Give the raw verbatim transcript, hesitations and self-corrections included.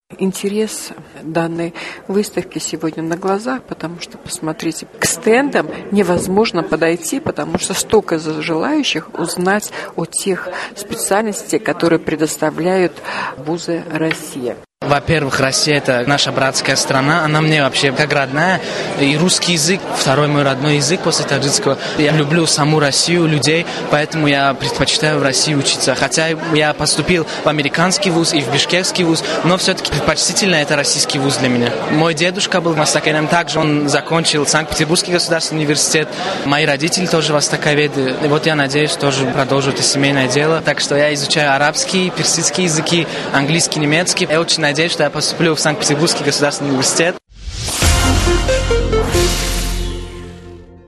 Интерес данной выставки сегодня на глазах, потому что, посмотрите, к стендам невозможно подойти, потому что столько желающих узнать о тех специальностях, которые предоставляют вузы России. Во-первых, Россия – это наша братская страна, она мне вообще как родная. И русский язык – второй мой родной язык после таджикского. Я люблю саму Россию, людей, поэтому я предпочитаю в России учиться. Хотя я поступил в американский вуз и в бишкекский вуз, но все-таки предпочтительно это российский вуз для меня. Мой дедушка был мастакеном, также он закончил Санкт-Петербургский государственный университет. Мои родители тоже востоковеды. И вот я надеюсь, тоже продолжу это семейное дело. Так что я изучаю арабский, персидский языки, английский, немецкий. Я очень надеюсь, что я поступлю в Санкт-Петербургский государственный университет.